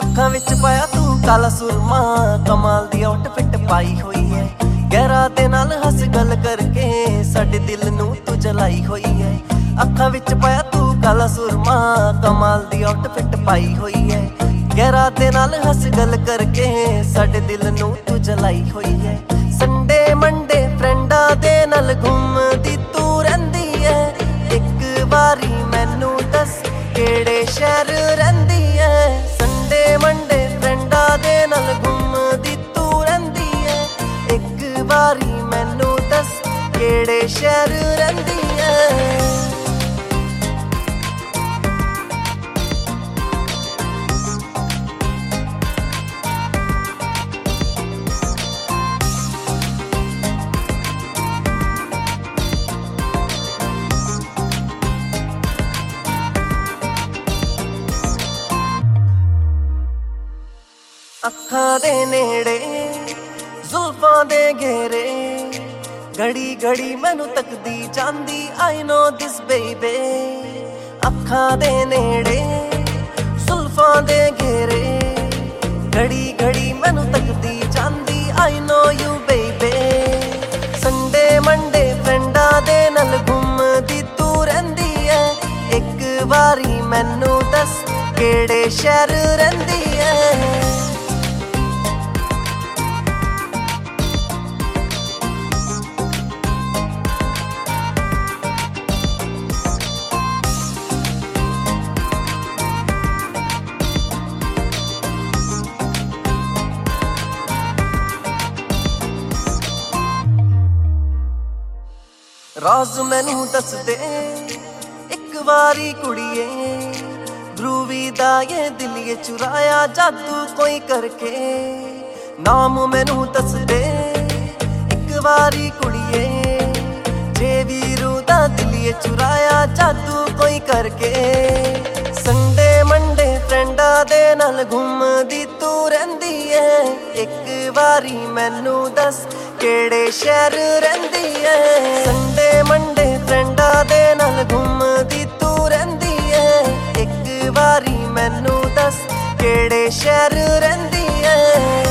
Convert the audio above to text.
ਅੱਖਾਂ ਵਿੱਚ ਪਾਇਆ ਤੂੰ ਕਾਲਾ ਸੁਰਮਾ, ਕਮਾਲ ਦੀ ਆਊਟਫਿਟ ਪਾਈ ਹੋਈ ਹੈ। ਗਹਿਰਾ ਦੇ ਨਾਲ ਹੱਸ ਗੱਲ ਕਰਕੇ ਸਾਡੇ ਦਿਲ ਨੂੰ ਤੂੰ ਜਲਾਈ ਹੋਈ ਹੈ। ਅੱਖਾਂ ਵਿੱਚ ਪਾਇਆ ਤੂੰ ਕਾਲਾ ਸੁਰਮਾ, ਕਮਾਲ ਦੀ ਆਊਟਫਿਟ ਪਾਈ ਹੋਈ ਹੈ। ਗਹਿਰਾ ਦੇ ਨਾਲ ਹੱਸ ਗੱਲ ਕਰਕੇ ਸਾਡੇ ਦਿਲ ਨੂੰ ਤੂੰ ਜਲਾਈ ਹੋਈ ਹੈ। ਸੰਡੇ ਮੰਡੇ ਫਰੈਂਡਾਂ ਦੇ ਨਾਲ ਘੁੰਮਦੀ ਤੂੰ ਰਹਿੰਦੀ ਹੈ। ਇੱਕ ਵਾਰੀ ਮੈਨੂੰ ਦੱਸ ਕਿਹੜੇ ਸ਼ਹਿਰ ਰਹਿੰਦੀ ਹੈ। ਸੰਡੇ ਮੰਡੇ ਫਰੈਂਡਾਂ ਦੇ ਨਾਲ ਘੁੰਮਦੀ ਤੂੰ ਰਹਿੰਦੀ ਹੈ। ਇੱਕ ਵਾਰੀ ਮੈਨੂੰ ਦੱਸ ਕਿਹੜੇ ਸ਼ਹਿਰ ਰਹਿੰਦੀ ਹੈ। ਅੱਖਾਂ ਦੇ ਨੇੜੇ ਜ਼ੁਲਫਾਂ ਦੇ ਘੇਰੇ, ਘੜੀ ਘੜੀ ਮੈਨੂੰ ਤੱਕਦੀ ਜਾਂਦੀ I know this baby। ਅੱਖਾਂ ਦੇ ਨੇੜੇ ਜ਼ੁਲਫਾਂ ਦੇ ਘੇਰੇ, ਘੜੀ ਘੜੀ ਮੈਨੂੰ ਤੱਕਦੀ ਜਾਂਦੀ I know you baby। Sunday Monday ਫਰੈਂਡਾਂ ਦੇ ਨਾਲ ਘੁੰਮਦੀ ਤੂੰ ਰਹਿੰਦੀ ਹੈ। ਇੱਕ ਵਾਰੀ ਮੈਨੂੰ ਦੱਸ ਕਿਹੜੇ ਸ਼ਹਿਰ ਰਹਿੰਦੀ ਹੈ। ਰਾਜ਼ ਮੈਨੂੰ ਦੱਸ ਦੇ ਇੱਕ ਵਾਰੀ ਕੁੜੀਏ, ਧਰੂਵੀ ਦਾ ਇਹ ਦਿਲ ਇਹ ਚੁਰਾਇਆ ਜਾਦੂ ਕੋਈ ਕਰਕੇ। ਨਾਮ ਮੈਨੂੰ ਦੱਸ ਦੇ ਇੱਕ ਵਾਰੀ ਕੁੜੀਏ, ਜੇ ਵੀਰੂ ਦਾ ਦਿਲ ਇਹ ਚੁਰਾਇਆ ਜਾਦੂ ਕੋਈ ਕਰਕੇ। ਸੰਡੇ ਮੰਡੇ ਫਰੈਂਡਾਂ ਦੇ ਨਾਲ ਘੁੰਮਦੀ ਤੂੰ ਰਹਿੰਦੀ ਹੈ। ਇੱਕ ਵਾਰੀ ਮੈਨੂੰ ਦੱਸ ਕਿਹੜੇ ਸ਼ਹਿਰ ਰਹਿੰਦੀ ਹੈ। ਸੰਡੇ ਮੰਡੇ ਫਰੈਂਡਾਂ ਦੇ ਨਾਲ ਘੁੰਮਦੀ ਤੂੰ ਰਹਿੰਦੀ ਹੈ। ਇੱਕ ਵਾਰੀ ਮੈਨੂੰ ਦੱਸ ਕਿਹੜੇ ਸ਼ਹਿਰ ਰਹਿੰਦੀ ਹੈ।